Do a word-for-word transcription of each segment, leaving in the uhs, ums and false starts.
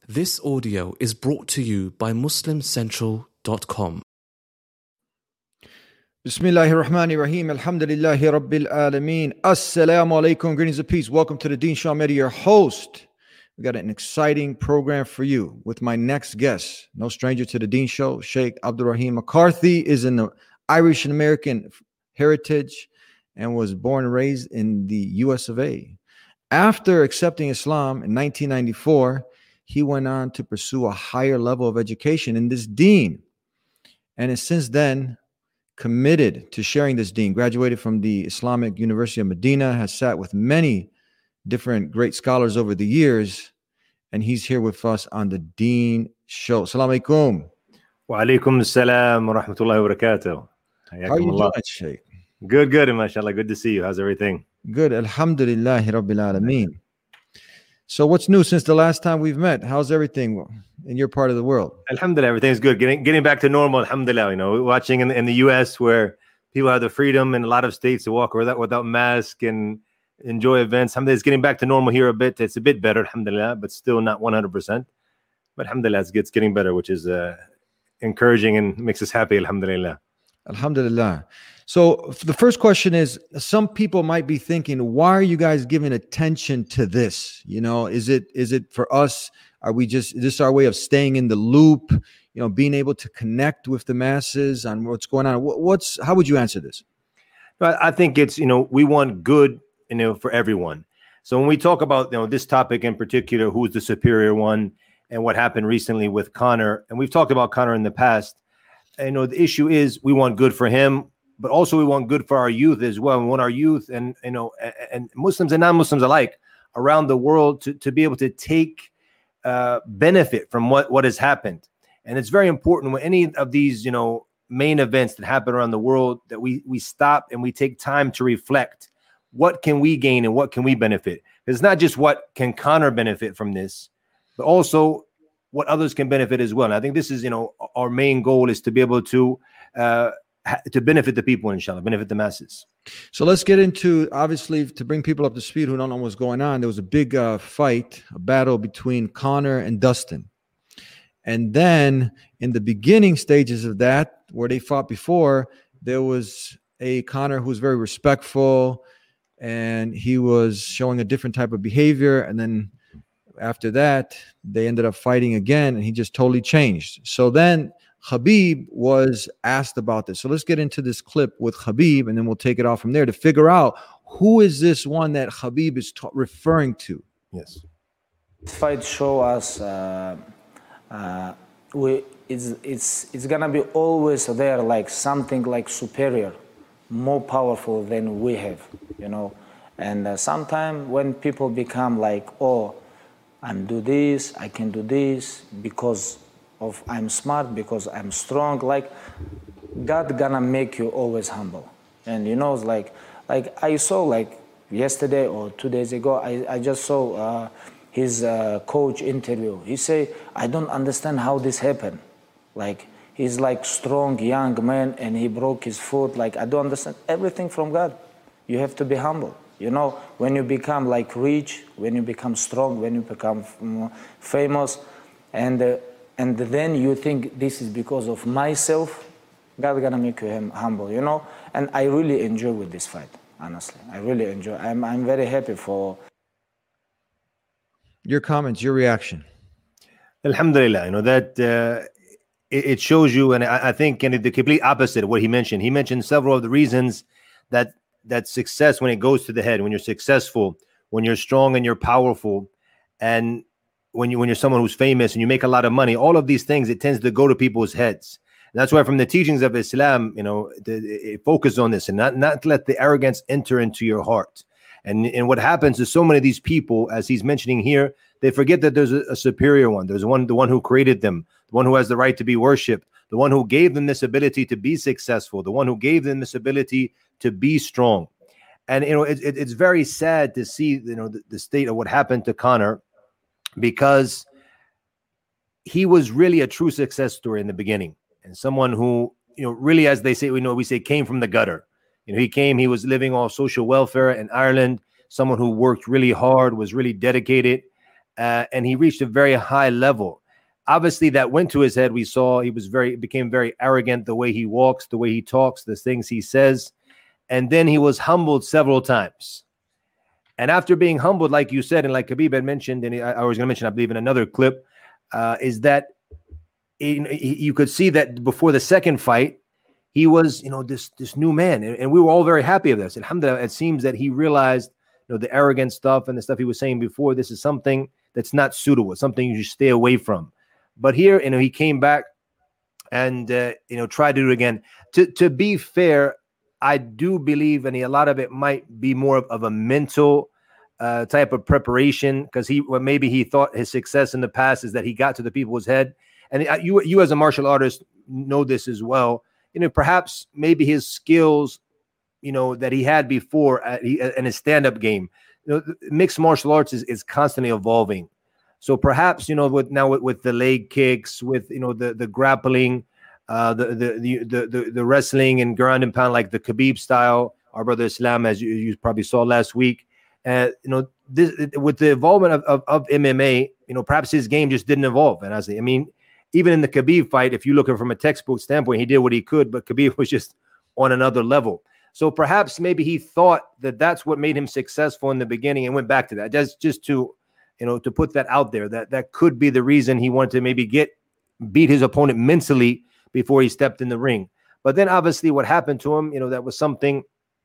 This audio is brought to you by muslim central dot com. Bismillahir Rahmanir Rahim. Alhamdulillahi Rabbil Alameen. Assalamu alaikum. Greetings of peace. Welcome to the Deen Shah Media, your host. We got an exciting program for you with my next guest. No stranger to the Deen Show. Sheikh Abdul Rahim McCarthy is an Irish and American heritage and was born and raised in the U S of A. After accepting Islam in nineteen ninety-four, he went on to pursue a higher level of education in this deen, and is since then committed to sharing this deen. Graduated from the Islamic University of Medina, has sat with many different great scholars over the years, and he's here with us on the Deen Show. Assalamu alaikum. Wa alaikum assalam wa rahmatullahi wa barakatuh. How are you doing, Sheikh? Good, good, mashallah. Good to see you. How's everything? Good. Alhamdulillahi Rabbil Alameen. So what's new since the last time we've met? How's everything in your part of the world? Alhamdulillah, everything's good. Getting getting back to normal, alhamdulillah. You know, watching in, in the U S where people have the freedom in a lot of states to walk without, without mask and enjoy events. Alhamdulillah, it's getting back to normal here a bit. It's a bit better, alhamdulillah, but still not one hundred percent. But alhamdulillah, it's, it's getting better, which is uh, encouraging and makes us happy, alhamdulillah. Alhamdulillah. So the first question is, some people might be thinking, why are you guys giving attention to this? You know, is it is it for us? Are we just, is this our way of staying in the loop? You know, being able to connect with the masses on what's going on? What's, how would you answer this? But I think it's, you know, we want good, you know, for everyone. So when we talk about, you know, this topic in particular, who's the superior one and what happened recently with Conor, and we've talked about Conor in the past, you know, the issue is we want good for him, but also we want good for our youth as well. We want our youth and, you know, and Muslims and non-Muslims alike around the world to, to be able to take uh, benefit from what, what has happened. And it's very important when any of these, you know, main events that happen around the world that we, we stop and we take time to reflect. What can we gain and what can we benefit? It's not just what can Conor benefit from this, but also what others can benefit as well. And I think this is, you know, our main goal is to be able to uh, to benefit the people, inshallah, benefit the masses. So let's get into, obviously, to bring people up to speed who don't know what's going on. There was a big uh, fight, a battle between Conor and Dustin. And then in the beginning stages of that, where they fought before, there was a Conor who was very respectful, and he was showing a different type of behavior. And then after that, they ended up fighting again, and he just totally changed. So then Khabib was asked about this. So let's get into this clip with Khabib, and then we'll take it off from there to figure out who is this one that Khabib is ta- referring to. Yes. This fight show us uh, uh, we it's it's it's gonna be always there, like something like superior, more powerful than we have, you know. And uh, sometimes when people become like, oh, I'm do this, I can do this because of I'm smart, because I'm strong. Like God gonna make you always humble. And you know, it's like like I saw like yesterday or two days ago, I, I just saw uh, his uh, coach interview. He say, I don't understand how this happened. Like he's like strong young man and he broke his foot. Like I don't understand everything from God. You have to be humble. You know, when you become like rich, when you become strong, when you become f- famous, and uh, and then you think this is because of myself, God gonna make you hum- humble, you know. And I really enjoy with this fight, honestly. I really enjoy. I'm I'm very happy for. Your comments, your reaction. Alhamdulillah, you know, that uh, it, it shows you, and I, I think and the complete opposite of what he mentioned. He mentioned several of the reasons that that success, when it goes to the head, when you're successful, when you're strong and you're powerful, and when you when you're someone who's famous and you make a lot of money, all of these things, it tends to go to people's heads. And that's why from the teachings of Islam, you know, the, it focus on this and not not let the arrogance enter into your heart. And and what happens is so many of these people, as he's mentioning here, they forget that there's a, a superior one. There's one, the one who created them, the one who has the right to be worshipped, the one who gave them this ability to be successful, the one who gave them this ability to be strong. And, you know, it, it, it's very sad to see, you know, the, the state of what happened to Conor, because he was really a true success story in the beginning, and someone who, you know, really, as they say, we know, we say came from the gutter. You know, he came, he was living off social welfare in Ireland, someone who worked really hard, was really dedicated. uh, and he reached a very high level. Obviously, that went to his head. We saw he was very became very arrogant, the way he walks, the way he talks, the things he says, and then he was humbled several times. And after being humbled, like you said, and like Khabib had mentioned, and I, I was going to mention, I believe, in another clip, uh, is that he, he, you could see that before the second fight, he was, you know, this this new man, and, and we were all very happy of this. Alhamdulillah, it seems that he realized, you know, the arrogant stuff and the stuff he was saying before. This is something that's not suitable, something you should stay away from. But here, you know, he came back and uh, you know tried to do it again. To to be fair, I do believe, and a lot of it might be more of, of a mental uh, type of preparation, because he well, maybe he thought his success in the past is that he got to the people's head. And you you as a martial artist know this as well. You know, perhaps maybe his skills, you know, that he had before at, he, in his stand-up game. You know, mixed martial arts is, is constantly evolving. So perhaps, you know, with now with, with the leg kicks, with, you know, the the grappling, uh, the, the the the the the wrestling and ground and pound, like the Khabib style, our brother Islam, as you, you probably saw last week, uh, you know, this with the involvement of, of of M M A, you know, perhaps his game just didn't evolve. And I say, I mean, even in the Khabib fight, if you look at it from a textbook standpoint, he did what he could, but Khabib was just on another level. So perhaps maybe he thought that that's what made him successful in the beginning and went back to that. That's just to, you know, to put that out there, that that could be the reason he wanted to maybe get beat his opponent mentally before he stepped in the ring. But then obviously what happened to him, you know, that was something.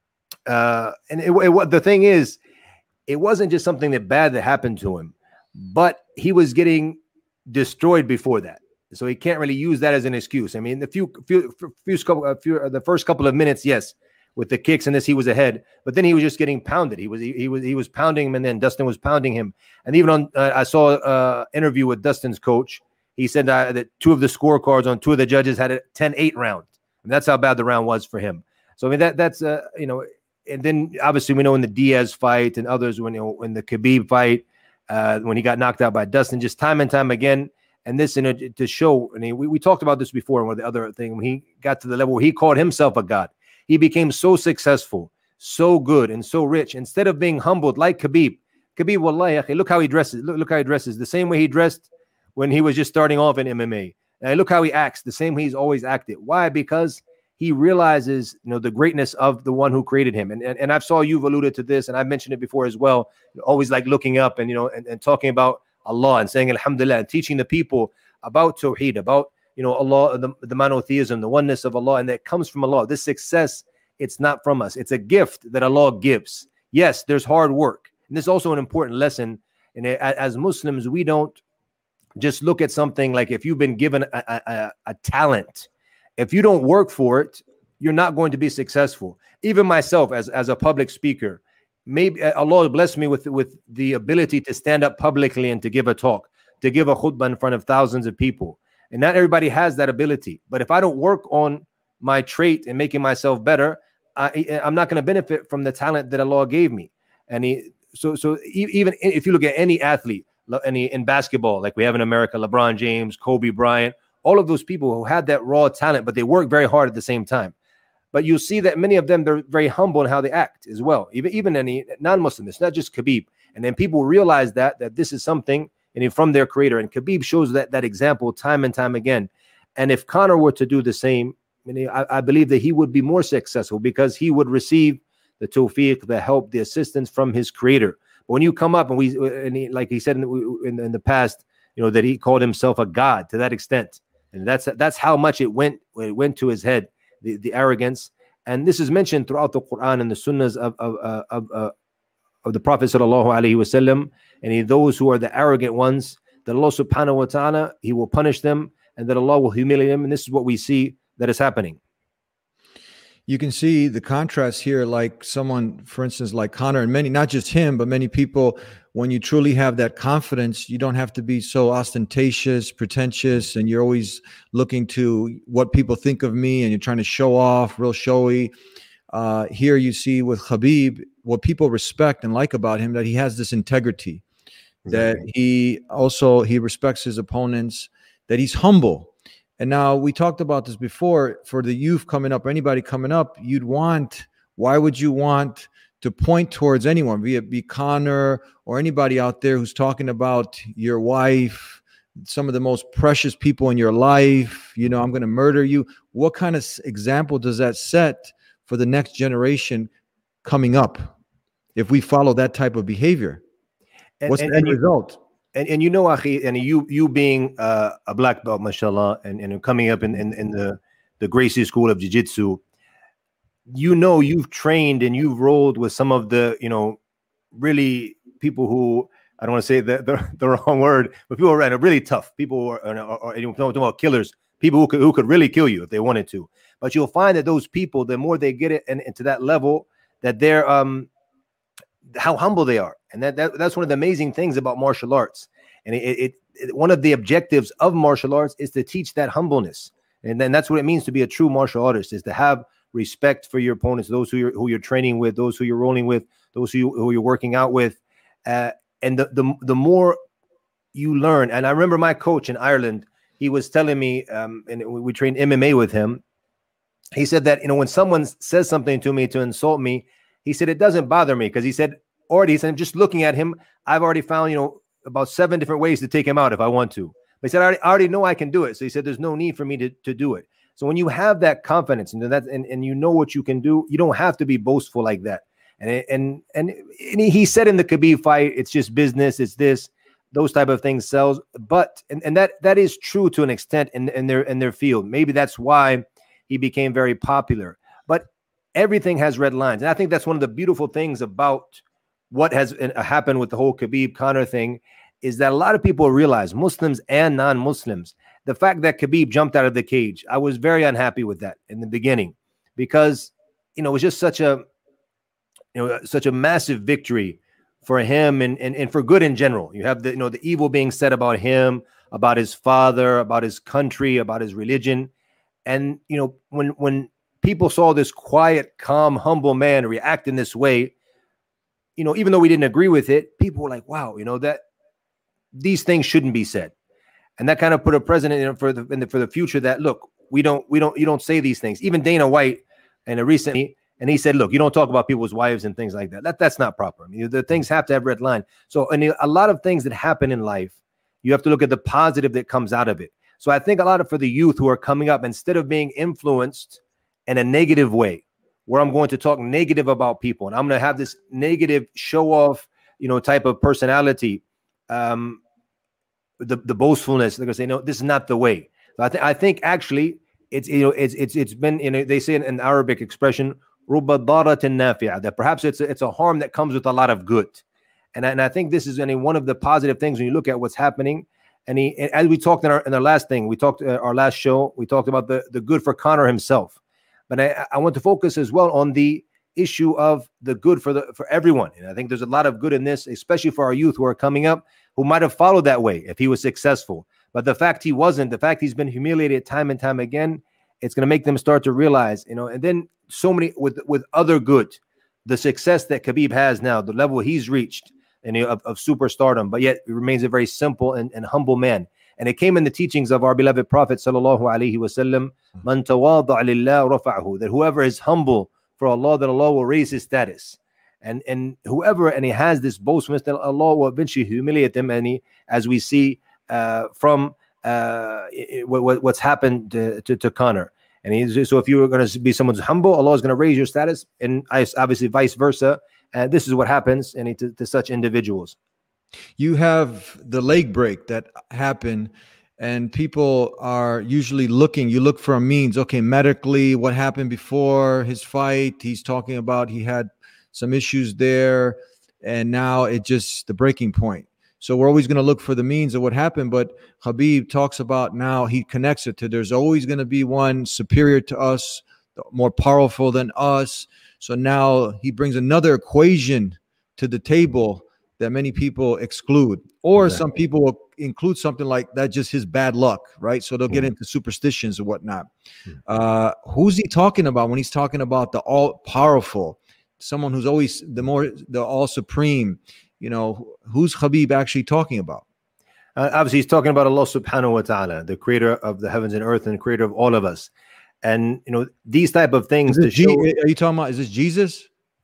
Uh, and it, it, the thing is, it wasn't just something that bad that happened to him, but he was getting destroyed before that. So he can't really use that as an excuse. I mean, the few, few, few, few, few the first couple of minutes, yes, with the kicks and this, he was ahead. But then he was just getting pounded. He was he, he was he was pounding him, and then Dustin was pounding him. And even on, uh, I saw an uh, interview with Dustin's coach. He said uh, that two of the scorecards on two of the judges had a ten eight round. And that's how bad the round was for him. So I mean, that that's uh, you know, and then obviously we know in the Diaz fight and others, when you know in the Khabib fight, uh, when he got knocked out by Dustin, just time and time again. And this, you know, to show, I mean, we, we talked about this before, and with the other thing, when he got to the level where he called himself a god, he became so successful, so good, and so rich. Instead of being humbled like Khabib, Khabib, wallahi, look how he dresses. Look, look how he dresses. The same way he dressed when he was just starting off in M M A. And look how he acts, the same way he's always acted. Why? Because he realizes, you know, the greatness of the one who created him. And and, and I've saw you've alluded to this, and I've mentioned it before as well. Always like looking up and, you know, and, and talking about Allah and saying Alhamdulillah, and teaching the people about Tawheed, about, you know, Allah, the, the monotheism, the oneness of Allah, and that comes from Allah. This success, it's not from us. It's a gift that Allah gives. Yes, there's hard work. And this is also an important lesson. And as Muslims, we don't just look at something like if you've been given a, a, a talent, if you don't work for it, you're not going to be successful. Even myself as, as a public speaker, maybe Allah blessed me with, with the ability to stand up publicly and to give a talk, to give a khutbah in front of thousands of people. And not everybody has that ability. But if I don't work on my trait and making myself better, I, I'm not going to benefit from the talent that Allah gave me. And he, so, so even if you look at any athlete, any in basketball, like we have in America, LeBron James, Kobe Bryant, all of those people who had that raw talent, but they work very hard at the same time. But you'll see that many of them, they're very humble in how they act as well. Even, even any non-Muslim, it's not just Khabib. And then people realize that, that this is something and from their creator. And Khabib shows that, that example time and time again. And if Conor were to do the same, I, mean, I, I believe that he would be more successful because he would receive the tawfiq, the help, the assistance from his creator. But when you come up and we, and he, like he said in the, in, in the past, you know, that he called himself a god to that extent. And that's, that's how much it went, it went to his head. The, the arrogance, and this is mentioned throughout the Quran and the Sunnahs of of of, of, uh, of the Prophet sallallahu alaihi wasallam. And he, those who are the arrogant ones, that Allah subhanahu wa taala, He will punish them, and that Allah will humiliate them. And this is what we see that is happening. You can see the contrast here, like someone, for instance, like Conor, and many, not just him, but many people. When you truly have that confidence, you don't have to be so ostentatious, pretentious, and you're always looking to what people think of me, and you're trying to show off, real showy. Uh, here you see with Khabib, what people respect and like about him, that he has this integrity, that he also, he respects his opponents, that he's humble. And now we talked about this before, for the youth coming up, or anybody coming up, you'd want, why would you want to point towards anyone, be it be Conor or anybody out there who's talking about your wife, some of the most precious people in your life, you know, I'm going to murder you. What kind of example does that set for the next generation coming up if we follow that type of behavior? And, What's and, the end and you, result? And, and you know, Akhi, and you you being uh, a black belt, mashallah, and, and coming up in, in, in the, the Gracie School of Jiu-Jitsu, you know, you've trained and you've rolled with some of the, you know, really people who, I don't want to say the, the, the wrong word, but people are really tough. People who are, are, are, you know, talking about killers, people who could, who could really kill you if they wanted to. But you'll find that those people, the more they get it and into that level, that they're, um, how humble they are. And that, that that's one of the amazing things about martial arts. And it, it, it one of the objectives of martial arts is to teach that humbleness. And then that's what it means to be a true martial artist, is to have respect for your opponents, those who you're, who you're training with, those who you're rolling with, those who, you, who you're working out with. Uh, and the, the, the more you learn, and I remember my coach in Ireland, he was telling me, um, and we, we trained M M A with him. He said that, you know, when someone says something to me to insult me, he said, it doesn't bother me, because he said, already, he said, I'm just looking at him, I've already found, you know, about seven different ways to take him out if I want to. But he said, I already, I already know I can do it. So he said, there's no need for me to, to do it. So when you have that confidence and that, and, and you know what you can do, you don't have to be boastful like that. And, and, and, and he said in the Khabib fight, it's just business, it's this, those type of things sells. But, and, and that, that is true to an extent in, in their, in their field. Maybe that's why he became very popular, but everything has red lines. And I think that's one of the beautiful things about what has happened with the whole Khabib Conor thing, is that a lot of people realize, Muslims and non-Muslims, the fact that Khabib jumped out of the cage, I was very unhappy with that in the beginning, because, you know, it was just such a, you know, such a massive victory for him and, and, and for good in general. You have the, you know, the evil being said about him, about his father, about his country, about his religion. And, you know, when, when people saw this quiet, calm, humble man react in this way, you know, even though we didn't agree with it, people were like, wow, you know, that these things shouldn't be said. And that kind of put a precedent in for the, in the for the future that, look, we don't we don't you don't say these things. Even Dana White and a recently, and he said, look, you don't talk about people's wives and things like that. That that's not proper. I mean, the things have to have red line. So, and a lot of things that happen in life, you have to look at the positive that comes out of it. So I think a lot of for the youth who are coming up, instead of being influenced in a negative way, where I'm going to talk negative about people and I'm going to have this negative show off, you know, type of personality, um, the, the boastfulness, they're going to say, no, this is not the way. So I, th- I think actually it's, you know, it's, it's, it's been, you know, they say in an Arabic expression, رُبَّ ضَارَةٍ نَافِعَةٍ, that perhaps it's a, it's a harm that comes with a lot of good. And, and I think this is any one of the positive things when you look at what's happening. And he, and as we talked in our, in our last thing, we talked uh, our last show, we talked about the, the good for Conor himself. But I, I want to focus as well on the issue of the good for the for everyone. And I think there's a lot of good in this, especially for our youth who are coming up, who might have followed that way if he was successful. But the fact he wasn't, the fact he's been humiliated time and time again, it's going to make them start to realize, you know, and then so many with, with other good, the success that Khabib has now, the level he's reached and you know, of, of superstardom, but yet he remains a very simple and, and humble man. And it came in the teachings of our beloved Prophet sallallahu alaihi wasallam, man tawada'a lillah rafa'ahu, that whoever is humble for Allah, that Allah will raise his status. And and whoever, and he has this boastfulness, that Allah will eventually humiliate him. And he, as we see uh, from uh, what, what's happened to, to, to Conor. And he's, so if you're going to be someone's humble, Allah is going to raise your status, and obviously vice versa. And this is what happens and to, to such individuals. You have the leg break that happened, and people are usually looking, you look for a means, okay, medically, what happened before his fight? He's talking about he had some issues there, and now it just the breaking point. So we're always going to look for the means of what happened, but Khabib talks about now he connects it to there's always going to be one superior to us, more powerful than us. So now he brings another equation to the table that many people exclude, or exactly. Some people will include something like that, just his bad luck, right? So they'll get into superstitions or whatnot. Uh, who's he talking about when he's talking about the all powerful, someone who's always the more, the all supreme, you know, who's Khabib actually talking about? Uh, obviously he's talking about Allah subhanahu wa ta'ala, the creator of the heavens and earth and the creator of all of us. And, you know, these type of things. To G- show, are you talking about, is this Jesus?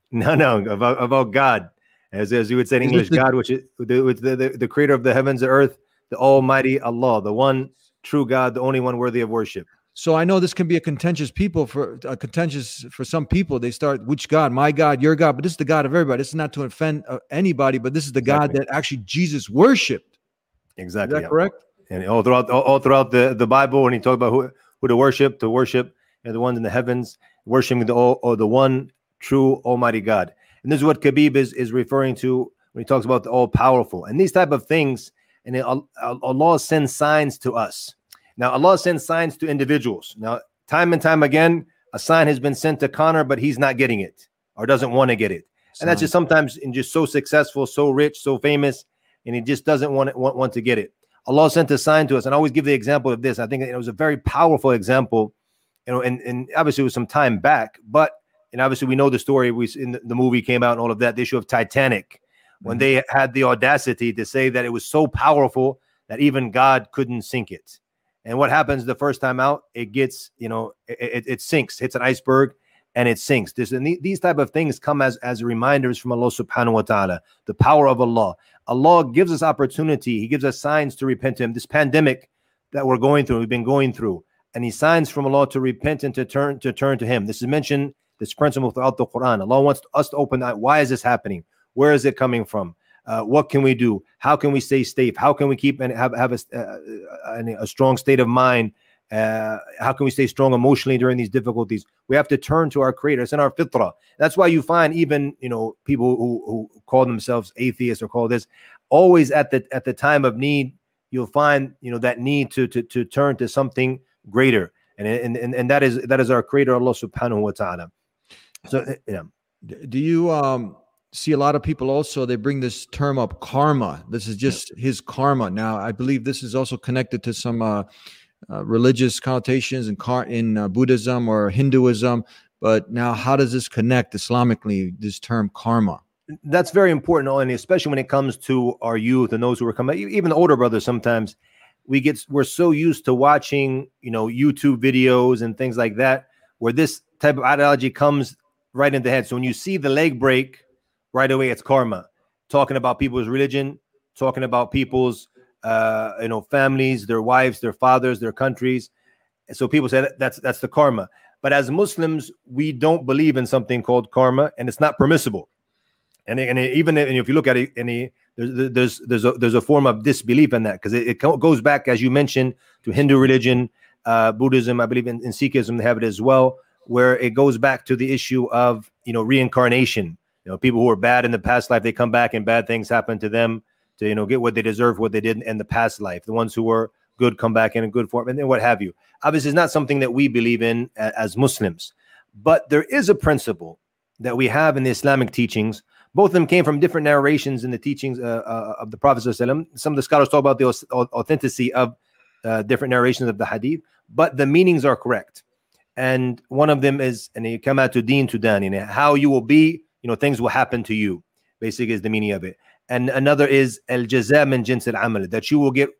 No, no, about about God, as as you would say in Is English, this the- God, which is the, which the, the the creator of the heavens and earth, the Almighty Allah, the one true God, the only one worthy of worship. So I know this can be a contentious people for uh, contentious for some people. They start, which God? My God, your God. But this is the God of everybody. This is not to offend uh, anybody, but this is the God Exactly. that actually Jesus worshipped. Is Exactly. that yeah. correct? And all throughout all, all throughout the, the Bible, when he talked about who, who to worship, to worship you know, the ones in the heavens, worshiping the all, or the one true Almighty God. And this is what Khabib is, is referring to when he talks about the all powerful and these type of things. And it, Allah sends signs to us. Now, Allah sends signs to individuals. Now, time and time again, a sign has been sent to Connor, but he's not getting it or doesn't want to get it. And that's just sometimes in just so successful, so rich, so famous, and he just doesn't want, want, want to get it. Allah sent a sign to us, and I always give the example of this. I think it was a very powerful example, you know, and, and obviously it was some time back, but and obviously we know the story. We in the, the movie came out and all of that. The issue of Titanic, when mm-hmm. they had the audacity to say that it was so powerful that even God couldn't sink it. And what happens the first time out? It gets, you know, it, it sinks, hits an iceberg, and it sinks. This and these type of things come as as reminders from Allah Subhanahu wa Taala, the power of Allah. Allah gives us opportunity. He gives us signs to repent to Him. This pandemic that we're going through, we've been going through, and He signs from Allah to repent and to turn to turn to Him. This is mentioned, this principle throughout the Quran. Allah wants us to open that. Why is this happening? Where is it coming from? Uh, what can we do? How can we stay safe? How can we keep and have have a, uh, a strong state of mind? Uh, how can we stay strong emotionally during these difficulties? We have to turn to our Creator. It's in our fitrah. That's why you find even you know people who, who call themselves atheists or call this always at the at the time of need. You'll find you know that need to to to turn to something greater, and and and, and that is that is our Creator, Allah Subhanahu wa Taala. So yeah. Do you um? see a lot of people also, they bring this term up, karma. This is just yeah. his karma. Now, I believe this is also connected to some uh, uh, religious connotations in, car- in uh, Buddhism or Hinduism. But now, how does this connect Islamically, this term karma? That's very important, and especially when it comes to our youth and those who are coming, even the older brothers. Sometimes we get, we're so used to watching, you know, YouTube videos and things like that, where this type of ideology comes right in the head. So when you see the leg break, right away, it's karma. Talking about people's religion, talking about people's, uh, you know, families, their wives, their fathers, their countries. And so people say that that's that's the karma. But as Muslims, we don't believe in something called karma, and it's not permissible. And, and even if you look at it, any there's there's there's a, there's a form of disbelief in that, because it, it goes back, as you mentioned, to Hindu religion, uh, Buddhism. I believe in, in Sikhism they have it as well, where it goes back to the issue of you know reincarnation. You know, people who are bad in the past life, they come back and bad things happen to them to, you know, get what they deserve, what they did in the past life. The ones who were good come back in a good form, and then what have you. Obviously, it's not something that we believe in as Muslims, but there is a principle that we have in the Islamic teachings. Both of them came from different narrations in the teachings uh, uh, of the Prophet ﷺ. Some of the scholars talk about the authenticity of uh, different narrations of the hadith, but the meanings are correct. And one of them is, and you come out to deen to dan, how you will be, you know, things will happen to you, basically is the meaning of it. And another is al jaza min jins al amal, that you will get,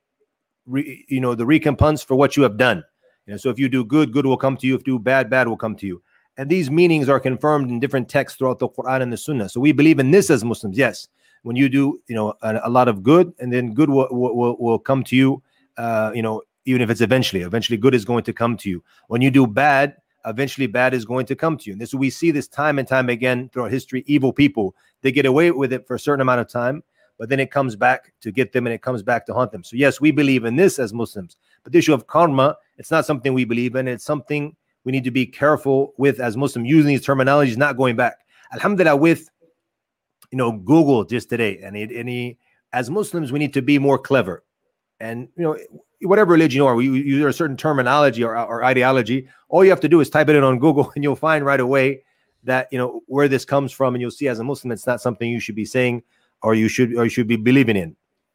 re, you know, the recompense for what you have done. You know, so if you do good, good will come to you. If you do bad, bad will come to you. And these meanings are confirmed in different texts throughout the Quran and the Sunnah. So we believe in this as Muslims. Yes, when you do, you know, a, a lot of good, and then good will will, will come to you. Uh, you know, even if it's eventually, eventually good is going to come to you. When you do bad, eventually bad is going to come to you. And this we see this time and time again throughout history. Evil people, they get away with it for a certain amount of time, but then it comes back to get them, and it comes back to haunt them. So yes, we believe in this as Muslims, but the issue of karma, it's not something we believe in. It's something we need to be careful with as Muslims, using these terminologies, not going back. Alhamdulillah, with you know Google just today, and it, any as Muslims, we need to be more clever. And you know, whatever religion you are, we use a certain terminology or, or ideology. All you have to do is type it in on Google, and you'll find right away that you know where this comes from, and you'll see as a Muslim, it's not something you should be saying, or you should, or you should be believing in.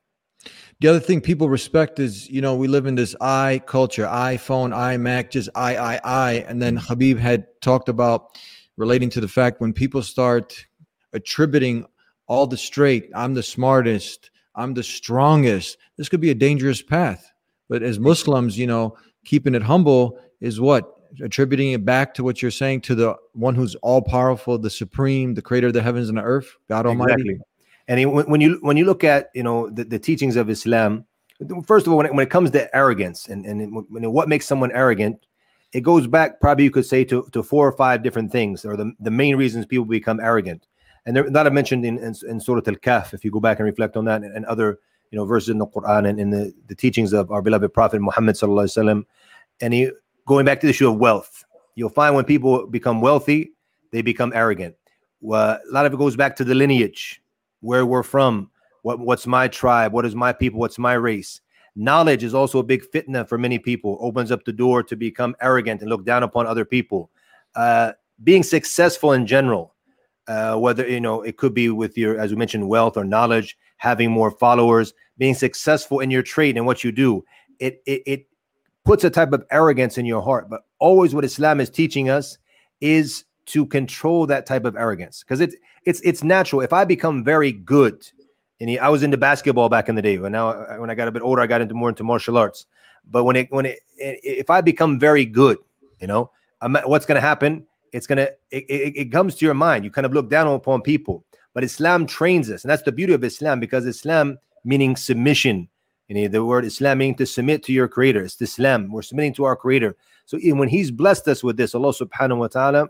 The other thing people respect is, you know, we live in this I culture, iPhone, iMac, just I, I, I. And then Khabib had talked about relating to the fact when people start attributing all the straight, I'm the smartest, I'm the strongest, this could be a dangerous path. But as Muslims, you know, keeping it humble is what? attributing it back to what you're saying to the one who's all powerful, the supreme, the creator of the heavens and the earth, God Almighty. Exactly. And he, when, when you when you look at you know the, the teachings of Islam, first of all, when it, when it comes to arrogance and and when, what makes someone arrogant, it goes back probably you could say to, to four or five different things, or the, the main reasons people become arrogant. And they're not mentioned in, in, in Surah Al-Kahf, if you go back and reflect on that, and, and other you know verses in the Quran and in the, the teachings of our beloved Prophet Muhammad sallallahu alaihi wasallam. And he, going back to the issue of wealth, you'll find when people become wealthy, they become arrogant. Well, a lot of it goes back to the lineage, where we're from, what, what's my tribe, what is my people, what's my race. Knowledge is also a big fitna for many people, opens up the door to become arrogant and look down upon other people. Uh, being successful in general, uh, whether, you know, it could be with your, as we mentioned, wealth or knowledge, having more followers, being successful in your trade and what you do, it, it, it puts a type of arrogance in your heart. But always what Islam is teaching us is to control that type of arrogance, because it, it's, it's natural. If I become very good, and he, I was into basketball back in the day, but now when I got a bit older, I got into more into martial arts. But when it, when it, if I become very good, you know, I'm, what's going to happen? It's going to, it, it, it comes to your mind. You kind of look down upon people, but Islam trains us. And that's the beauty of Islam, because Islam meaning submission. You know, the word Islam meaning to submit to your creator. It's Islam. We're submitting to our creator. So even when he's blessed us with this, Allah subhanahu wa ta'ala,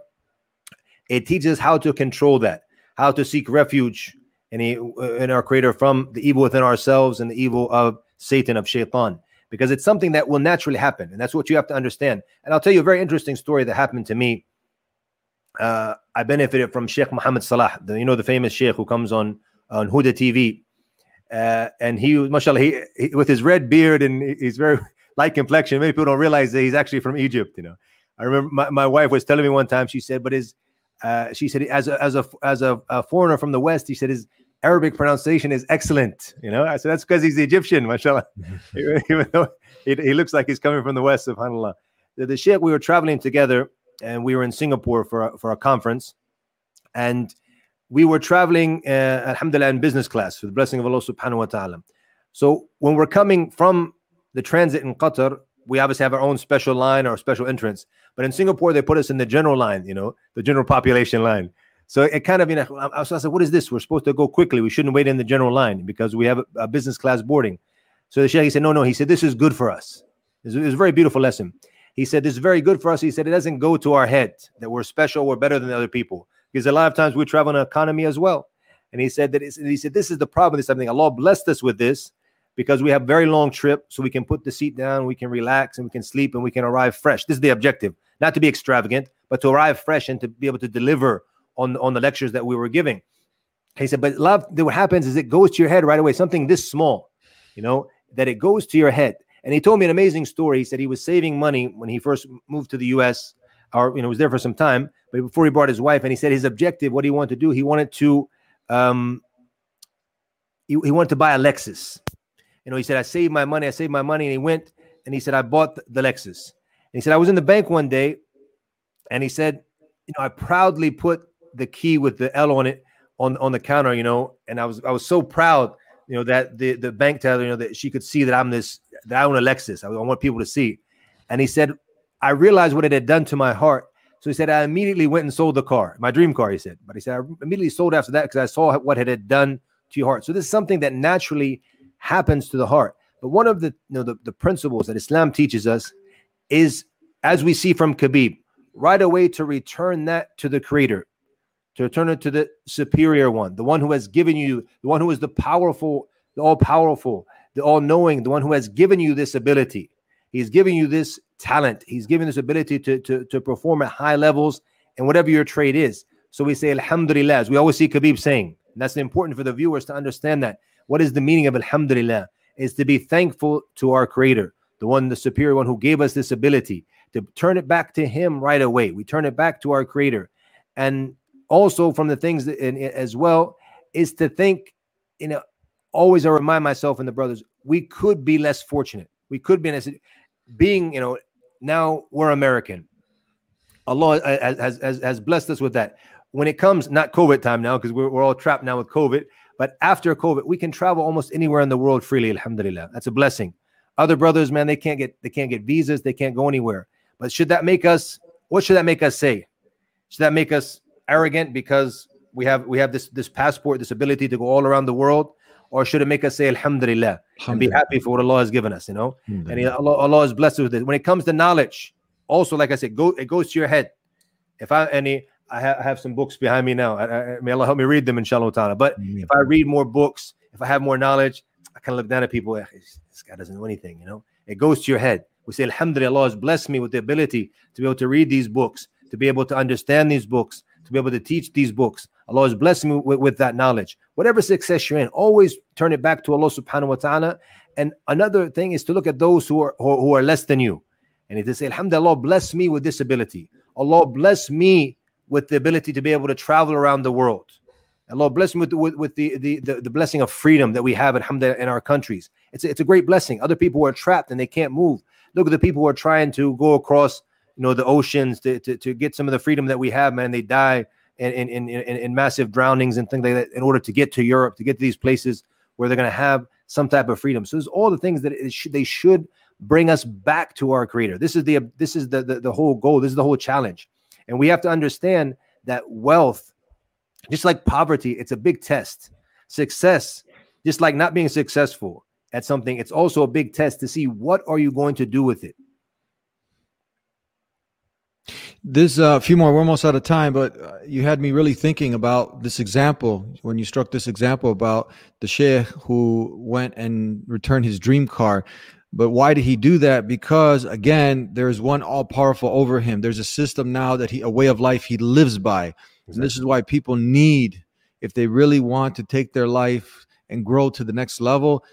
it teaches us how to control that, how to seek refuge in, he, in our creator from the evil within ourselves and the evil of Satan, of shaitan, because it's something that will naturally happen. And that's what you have to understand. And I'll tell you a very interesting story that happened to me. Uh, I benefited from Sheikh Muhammad Salah, the, you know, the famous Sheikh who comes on, on Huda T V. Uh, and he, mashallah, he, he, with his red beard and he's very light complexion. Many people don't realize that he's actually from Egypt. You know, I remember my, my wife was telling me one time, she said, but his, uh, she said, as a, as a, as a, a foreigner from the West, he said, his Arabic pronunciation is excellent. You know, I said, that's because he's Egyptian, mashallah. Even though he, he looks like he's coming from the West, subhanAllah. The, the Sheikh, we were traveling together and we were in Singapore for a, for a conference, and we were traveling, uh, alhamdulillah, in business class with the blessing of Allah subhanahu wa ta'ala. So when we're coming from the transit in Qatar, we obviously have our own special line or special entrance. But in Singapore, they put us in the general line, you know, the general population line. So it kind of, you know, I, I said, what is this? We're supposed to go quickly. We shouldn't wait in the general line because we have a, a business class boarding. So the Shaykh, he said, no, no. He said, this is good for us. It was, it was a very beautiful lesson. He said, this is very good for us. He said, it doesn't go to our head that we're special, we're better than the other people. Because a lot of times we travel in an economy as well. And he said that it's, he said, this is the problem. This something Allah blessed us with this because we have very long trip. So we can put the seat down, we can relax and we can sleep and we can arrive fresh. This is the objective, not to be extravagant, but to arrive fresh and to be able to deliver on, on the lectures that we were giving. He said, but love, what happens is it goes to your head right away. Something this small, you know, that it goes to your head. And he told me an amazing story. He said he was saving money when he first moved to the U S, or, you know, was there for some time, but before he brought his wife, and he said his objective, what he wanted to do, he wanted to, um, he, he wanted to buy a Lexus. You know, he said, I saved my money, I saved my money. And he went and he said, I bought the Lexus. And he said, I was in the bank one day and he said, you know, I proudly put the key with the L on it on, on the counter, you know, and I was, I was so proud, you know, that the, the bank teller, you know, that she could see that I'm this, that I own a Lexus. I, I want people to see. And he said, I realized what it had done to my heart. So he said, I immediately went and sold the car, my dream car, he said. But he said, I immediately sold after that because I saw what it had done to your heart. So this is something that naturally happens to the heart. But one of the, you know, the, the principles that Islam teaches us is, as we see from Khabib, right away to return that to the Creator, to return it to the superior one, the one who has given you, the one who is the powerful, the all-powerful, the all-knowing, the one who has given you this ability. He's giving you this talent. He's giving this ability to, to, to perform at high levels and whatever your trade is. So we say, Alhamdulillah, as we always see Khabib saying. And that's important for the viewers to understand that. What is the meaning of Alhamdulillah? Is to be thankful to our Creator, the one, the superior one who gave us this ability, to turn it back to Him right away. We turn it back to our Creator. And also from the things that, and, as well, is to think, you know, always I remind myself and the brothers, we could be less fortunate. We could be less, being, you know, now we're American. Allah has, has, has blessed us with that. When it comes, not COVID time now, because we're, we're all trapped now with COVID, but after COVID, we can travel almost anywhere in the world freely, alhamdulillah. That's a blessing. Other brothers, man, they can't get, they can't get visas. They can't go anywhere. But should that make us, what should that make us say? Should that make us arrogant because we have we have this this passport, this ability to go all around the world? Or should it make us say Alhamdulillah and be happy for what Allah has given us, you know? And he, Allah, Allah is blessed with it. When it comes to knowledge, also, like I said, go it goes to your head. If I any, I, ha- I have some books behind me now. I, I, may Allah help me read them, inshallah ta'ala. But mm-hmm. if I read more books, if I have more knowledge, I kind of look down at people, this guy doesn't know anything, you know? It goes to your head. We say, Alhamdulillah, Allah has blessed me with the ability to be able to read these books, to be able to understand these books, to be able to teach these books. Allah has blessed me with, with that knowledge. Whatever success you're in, always turn it back to Allah subhanahu wa ta'ala. And another thing is to look at those who are who, who are less than you. And it is say, Alhamdulillah, Allah bless me with this ability. Allah bless me with the ability to be able to travel around the world. Allah bless me with, with, with the, the, the, the blessing of freedom that we have, alhamdulillah, in our countries. It's a, it's a great blessing. Other people who are trapped and they can't move. Look at the people who are trying to go across, you know, the oceans to, to, to get some of the freedom that we have, man. They die in, in, in, in, in massive drownings and things like that in order to get to Europe, to get to these places where they're going to have some type of freedom. So there's all the things that it should, they should bring us back to our Creator. This is the this is the, the the whole goal. This is the whole challenge. And we have to understand that wealth, just like poverty, it's a big test. Success, just like not being successful at something, it's also a big test to see what are you going to do with it. There's a few more. We're almost out of time, but uh, you had me really thinking about this example when you struck this example about the sheikh who went and returned his dream car. But why did he do that? Because, again, there's one all-powerful over him. There's a system now that he, a way of life he lives by. Exactly. And this is why people need, if they really want to take their life and grow to the next level,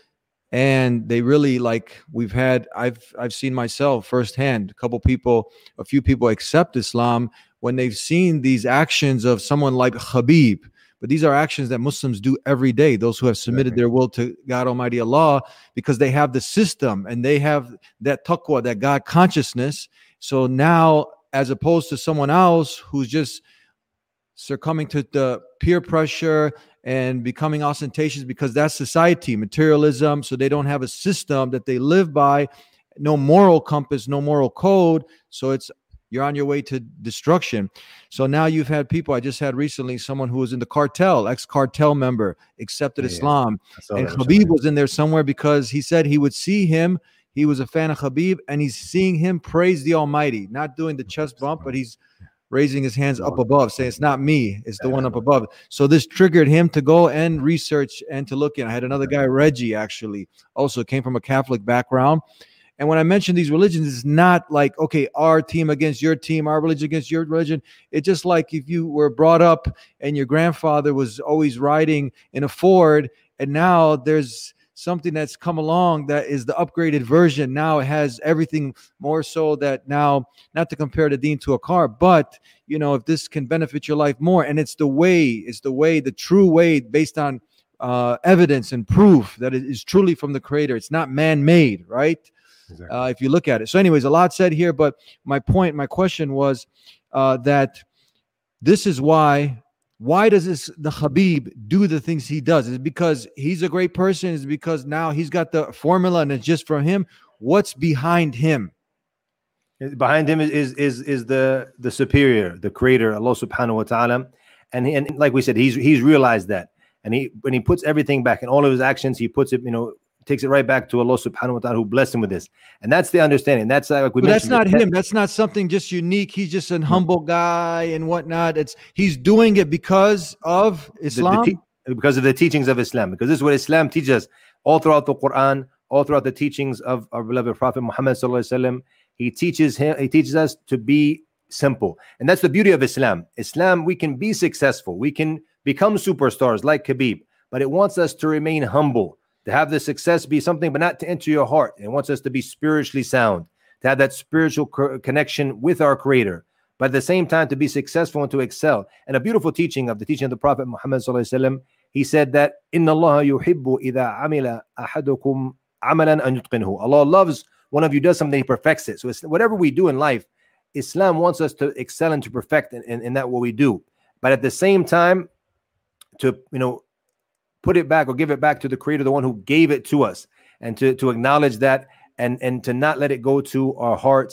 and they really, like we've had, I've I've seen myself firsthand, a couple people, a few people accept Islam when they've seen these actions of someone like Khabib. But these are actions that Muslims do every day, those who have submitted their will to God Almighty Allah, because they have the system and they have that taqwa, that God consciousness. So now, as opposed to someone else who's just succumbing to the peer pressure and becoming ostentatious because that's society, materialism, so they don't have a system that they live by, no moral compass, no moral code, so it's you're on your way to destruction. So now you've had people, I just had recently someone who was in the cartel, ex-cartel member, accepted yeah, Islam. And Khabib was in there somewhere because he said he would see him. He was a fan of Khabib, and he's seeing him praise the Almighty, not doing the chest bump, but he's raising his hands up above, saying, it's not me, it's the one up above. So this triggered him to go and research and to look in. I had another guy, Reggie, actually, also came from a Catholic background. And when I mention these religions, it's not like, okay, our team against your team, our religion against your religion. It's just like if you were brought up and your grandfather was always riding in a Ford, and now there's something that's come along that is the upgraded version. Now it has everything more so that now, not to compare the deen to a car, but, you know, if this can benefit your life more, and it's the way, it's the way, the true way based on uh, evidence and proof that it is truly from the Creator. It's not man-made, right? Exactly. Uh, if you look at it. So anyways, a lot said here, but my point, my question was uh, that this is why, why does this, the Khabib do the things he does? Is it because he's a great person? Is it because now he's got the formula and it's just for him? What's behind him? Behind him is is is, is the, the superior, the Creator, Allah subhanahu wa ta'ala. And, he, and like we said, he's he's realized that. And he when he puts everything back in all of his actions, he puts it, you know, takes it right back to Allah subhanahu wa ta'ala who blessed him with this. And that's the understanding. That's like we but mentioned. That's not him. That's not something just unique. He's just an humble guy and whatnot. It's he's doing it because of Islam. The, the te- because of the teachings of Islam. Because this is what Islam teaches us all throughout the Quran, all throughout the teachings of our beloved Prophet Muhammad sallallahu alaihi wasallam. He teaches him, he teaches us to be simple. And that's the beauty of Islam. Islam, we can be successful. We can become superstars like Khabib, but it wants us to remain humble. To have the success be something, but not to enter your heart. It wants us to be spiritually sound, to have that spiritual co- connection with our Creator, but at the same time to be successful and to excel. And a beautiful teaching of the teaching of the Prophet Muhammad sallallahu alaihi wasallam, he said that Inna Allah yuhibbu idha amila ahadukum amalan an yutqinhu. Allah loves one of you does something, he perfects it. So it's, whatever we do in life, Islam wants us to excel and to perfect in, in, in that what we do. But at the same time, to you know. put it back or give it back to the Creator, the one who gave it to us, and to, to acknowledge that and, and to not let it go to our hearts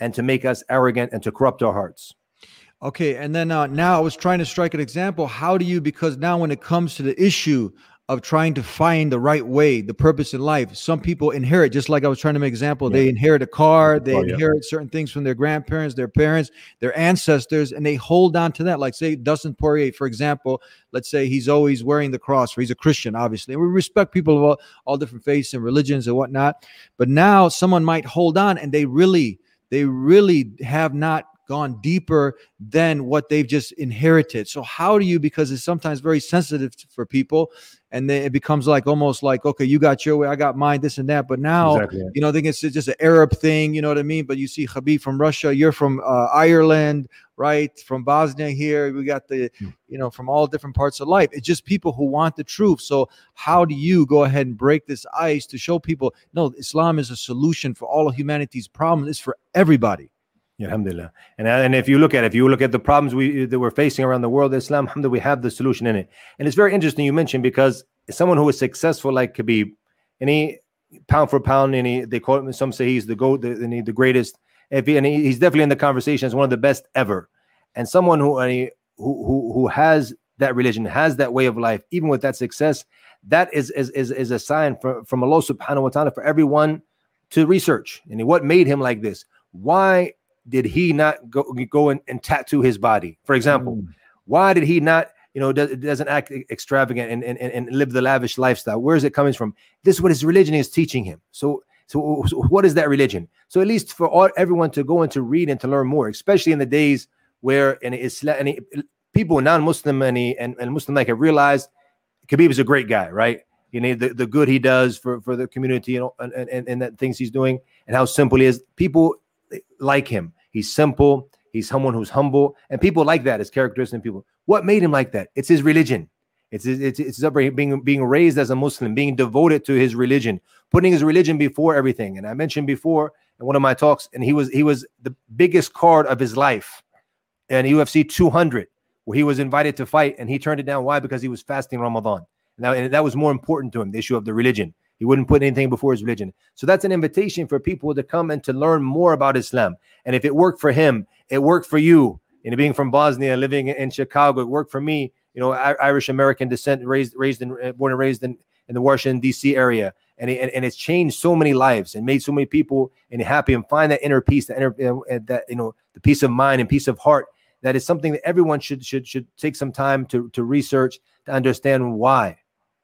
and to make us arrogant and to corrupt our hearts. Okay, and then uh, now I was trying to strike an example. How do you, because now when it comes to the issue of trying to find the right way, the purpose in life, some people inherit, just like I was trying to make an example, Yeah. they inherit a car, they Oh, yeah. inherit certain things from their grandparents, their parents, their ancestors, and they hold on to that. Like say Dustin Poirier, for example, let's say he's always wearing the cross, or he's a Christian, obviously. And we respect people of all, all different faiths and religions and whatnot. But now someone might hold on and they really, they really have not gone deeper than what they've just inherited. So how do you, because it's sometimes very sensitive for people, and then it becomes like almost like, okay, you got your way, I got mine, this and that. But now, Exactly, yeah. you know, I think it's just an Arab thing, you know what I mean? But you see Khabib from Russia, you're from uh, Ireland, right? From Bosnia here, we got the, Hmm. you know, from all different parts of life. It's just people who want the truth. So how do you go ahead and break this ice to show people, no, Islam is a solution for all of humanity's problems. It's for everybody. Yeah, alhamdulillah. And and if you look at it, if you look at the problems we that we're facing around the world, Islam, alhamdulillah, we have the solution in it. And it's very interesting you mentioned, because someone who is successful like Khabib, and he pound for pound, and he, they call him, some say he's the GOAT, the, the, the greatest. If he, and he, he's definitely in the conversation as one of the best ever. And someone who, and he, who who who has that religion, has that way of life, even with that success, that is is is, is a sign for, from Allah subhanahu wa ta'ala for everyone to research. And what made him like this? Why did he not go go and, and tattoo his body, for example? Mm. Why did he not, you know, does, doesn't act extravagant and, and, and live the lavish lifestyle? Where is it coming from? This is what his religion is teaching him. So, so, so what is that religion? So at least for all, everyone to go and to read and to learn more, especially in the days where in Islam, and people non-Muslim and, and, and Muslim like have realized Khabib is a great guy, right? You know, the, the good he does for, for the community, you know, and, and, and the things he's doing and how simple he is. People like him. He's simple. He's someone who's humble, and people like that as characteristics in people. What made him like that? It's his religion. It's his, it's it's being being raised as a Muslim, being devoted to his religion, putting his religion before everything. And I mentioned before in one of my talks, and he was he was the biggest card of his life, in U F C two hundred, where he was invited to fight, and he turned it down. Why? Because he was fasting Ramadan. Now, and that was more important to him, the issue of the religion. He wouldn't put anything before his religion. So that's an invitation for people to come and to learn more about Islam. And if it worked for him, it worked for you. You know, being from Bosnia, living in Chicago, it worked for me. You know, Irish American descent, raised, raised in, born and raised in, in the Washington D C area, and, it, and and it's changed so many lives and made so many people and happy, and find that inner peace, that inner, uh, that you know, the peace of mind and peace of heart. That is something that everyone should should should take some time to to research, to understand why.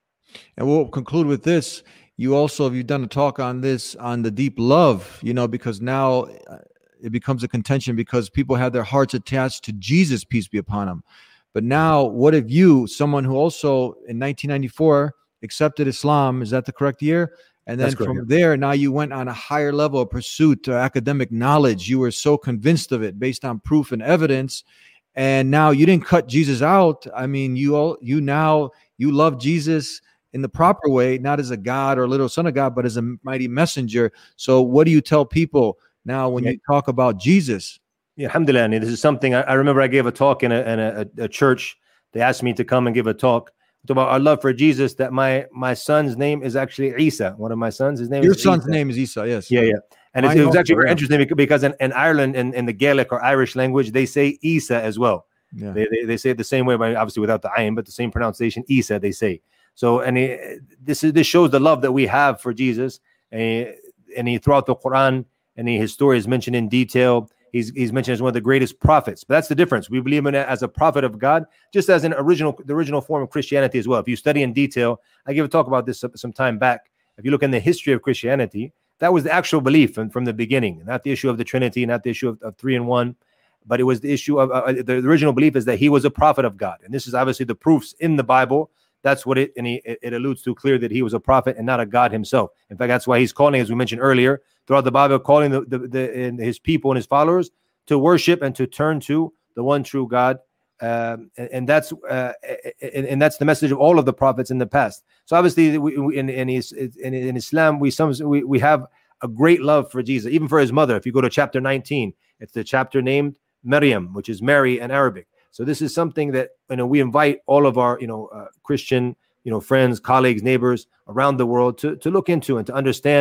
And we'll conclude with this. You also, have you done a talk on this, on the deep love, you know, because now uh, it becomes a contention because people have their hearts attached to Jesus, peace be upon him. But now, what if you, someone who also in nineteen ninety-four accepted Islam, is that the correct year? And then That's correct, from yeah. there, now you went on a higher level of pursuit to academic knowledge. You were so convinced of it based on proof and evidence. And now you didn't cut Jesus out. I mean, you all, you now, you love Jesus in the proper way, not as a God or a little son of God, but as a mighty messenger. So what do you tell people now when Yeah. you talk about Jesus? Yeah, alhamdulillah. And this is something I, I remember I gave a talk in, a, in a, a church. They asked me to come and give a talk about our love for Jesus, that my my son's name is actually Isa. One of my sons, his name Your is son's Isa. name is Isa, yes. Yeah, yeah. And it's, Mine it was actually also, very yeah. interesting bec- because in, in Ireland, in, in the Gaelic or Irish language, they say Isa as well. Yeah. They, they, they say it the same way, but obviously without the ayin, but the same pronunciation, Isa, they say. So, and he, this is this shows the love that we have for Jesus. And he, and he throughout the Quran, and he, his story is mentioned in detail. He's he's mentioned as one of the greatest prophets. But that's the difference. We believe in it as a prophet of God, just as an original, the original form of Christianity as well. If you study in detail, I gave a talk about this some, some time back. If you look in the history of Christianity, that was the actual belief from, from the beginning, not the issue of the Trinity, not the issue of, of three and one, but it was the issue of uh, the original belief is that he was a prophet of God. And this is obviously the proofs in the Bible. That's what it, and he, it, it alludes to clear that he was a prophet and not a God himself. In fact, that's why he's calling, as we mentioned earlier, throughout the Bible, calling the, the, the and his people and his followers to worship and to turn to the one true God. Um, and, and that's uh, and, and that's the message of all of the prophets in the past. So obviously, we, we, in in, his, in in Islam, we some we, we have a great love for Jesus, even for his mother. If you go to chapter nineteen, it's the chapter named Maryam, which is Mary in Arabic. So this is something that, you know, we invite all of our, you know, uh, Christian, you know, friends, colleagues, neighbors around the world to to look into and to understand.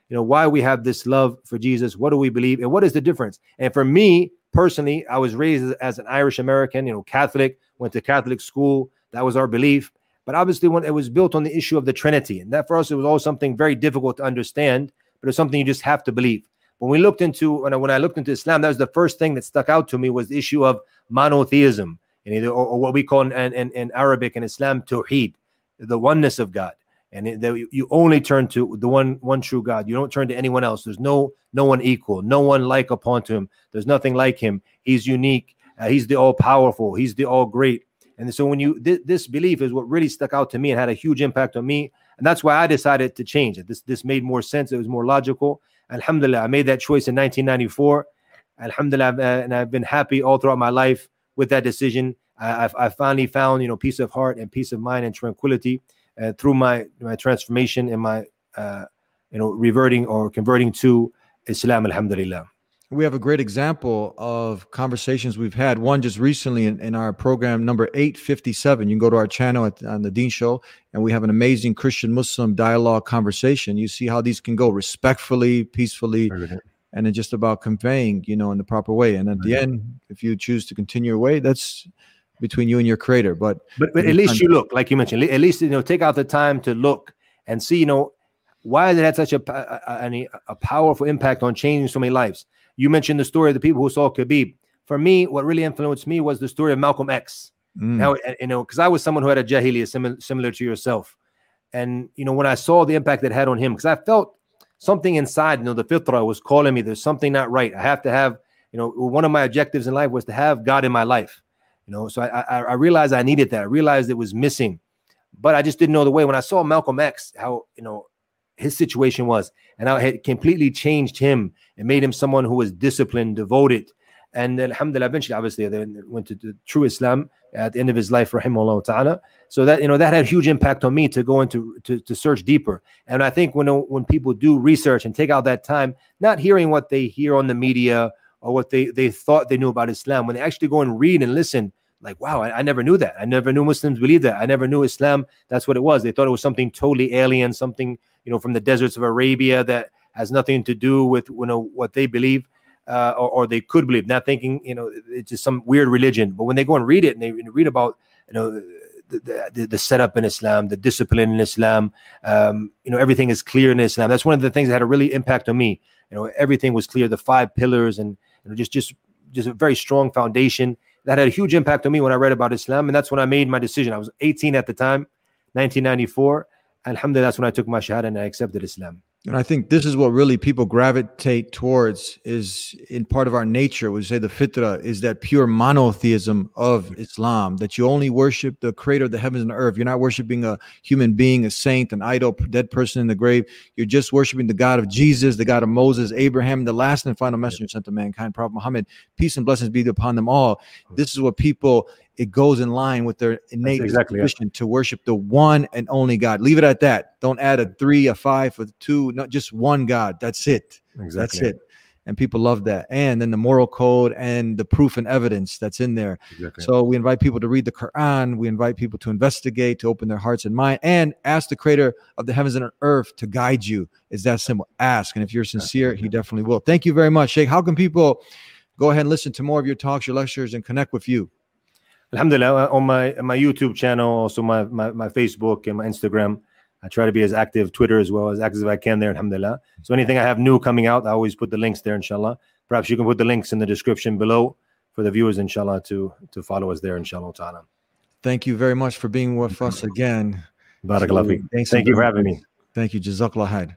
you know, why we have this love for Jesus. What do we believe? And what is the difference? And for me personally, I was raised as an Irish American, you know, Catholic, went to Catholic school. That was our belief. But obviously, when it was built on the issue of the Trinity, and that for us, it was always something very difficult to understand, but it's something you just have to believe. When we looked into, when I, when I looked into Islam, that was the first thing that stuck out to me was the issue of monotheism, and either, or, or what we call in, in, in Arabic and Islam, tawheed, the oneness of God. And it, the, you only turn to the one one true God. You don't turn to anyone else. There's no no one equal, no one like upon to him. There's nothing like him. He's unique. Uh, he's the all-powerful. He's the all-great. And so when you th- this belief is what really stuck out to me and had a huge impact on me. And that's why I decided to change it. This this made more sense. It was more logical. Alhamdulillah, I made that choice in nineteen ninety-four. Alhamdulillah, uh, and I've been happy all throughout my life with that decision. I, I've, I finally found, you know, peace of heart and peace of mind and tranquility uh, through my my transformation and my, uh, you know, reverting or converting to Islam. Alhamdulillah. We have a great example of conversations we've had. One just recently in, in our program number eight fifty-seven. You can go to our channel at, on the Deen Show, and we have an amazing Christian Muslim dialogue conversation. You see how these can go respectfully, peacefully, and it's just about conveying, you know, in the proper way. And at the end, if you choose to continue your way, that's between you and your creator. But but, but at least you look, like you mentioned, at least, you know, take out the time to look and see, you know, why has it had such a, a, a, a powerful impact on changing so many lives? You mentioned the story of the people who saw Khabib. For me, what really influenced me was the story of Malcolm X. Mm. Now, you know, because I was someone who had a jahiliyyah similar, similar to yourself. And, you know, when I saw the impact it had on him, because I felt something inside, you know, the fitra was calling me, there's something not right. I have to have, you know, one of my objectives in life was to have God in my life. You know, so I, I, I realized I needed that. I realized it was missing, but I just didn't know the way. When I saw Malcolm X, how, you know, his situation was, and how it had completely changed him and made him someone who was disciplined, devoted. And alhamdulillah, eventually, obviously, then went to the true Islam at the end of his life, rahimahullah ta'ala. So that, you know, that had huge impact on me to go into, to, to search deeper. And I think when, when people do research and take out that time, not hearing what they hear on the media or what they, they thought they knew about Islam, when they actually go and read and listen, like, wow, I, I never knew that. I never knew Muslims believed that. I never knew Islam. That's what it was. They thought it was something totally alien, something, you know, from the deserts of Arabia that has nothing to do with, you know, what they believe uh, or, or they could believe, not thinking, you know, it's just some weird religion. But when they go and read it and they read about, you know, the, the, the setup in Islam, the discipline in Islam, um, you know, everything is clear in Islam. That's one of the things that had a really impact on me. You know, everything was clear, the five pillars, and, you know, just, just, just a very strong foundation. That had a huge impact on me when I read about Islam. And that's when I made my decision. I was eighteen at the time, nineteen ninety-four. Alhamdulillah, that's when I took my shahada and I accepted Islam. And I think this is what really people gravitate towards, is in part of our nature, we say the fitra, is that pure monotheism of Islam, that you only worship the creator of the heavens and earth. You're not worshiping a human being, a saint, an idol, dead person in the grave. You're just worshiping the God of Jesus, the God of Moses, Abraham, the last and final messenger sent to mankind, Prophet Muhammad. Peace and blessings be upon them all. This is what people, it goes in line with their innate exactly disposition it. to worship the one and only God. Leave it at that. Don't add a three, a five, a two, not just one God. That's it. Exactly. That's it. And people love that. And then the moral code and the proof and evidence that's in there. Exactly. So we invite people to read the Quran. We invite people to investigate, to open their hearts and mind, and ask the creator of the heavens and earth to guide you. It's that simple. Ask. And if you're sincere, he definitely will. Thank you very much, Sheikh. How can people go ahead and listen to more of your talks, your lectures, and connect with you? Alhamdulillah, on my my YouTube channel, also my, my my Facebook and my Instagram, I try to be as active, Twitter as well, as active as I can there, alhamdulillah. So anything I have new coming out, I always put the links there, inshallah. Perhaps you can put the links in the description below for the viewers, inshallah, to to follow us there, inshallah ta'ala. Thank you very much for being with us again. Barakallah. Thank you for having me. Thank you, Jazakallah khair.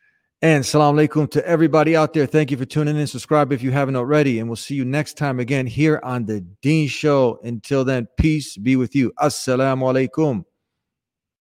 And salam alaikum to everybody out there. Thank you for tuning in. Subscribe if you haven't already. And we'll see you next time again here on the Deen Show. Until then, peace be with you. Assalamu alaikum.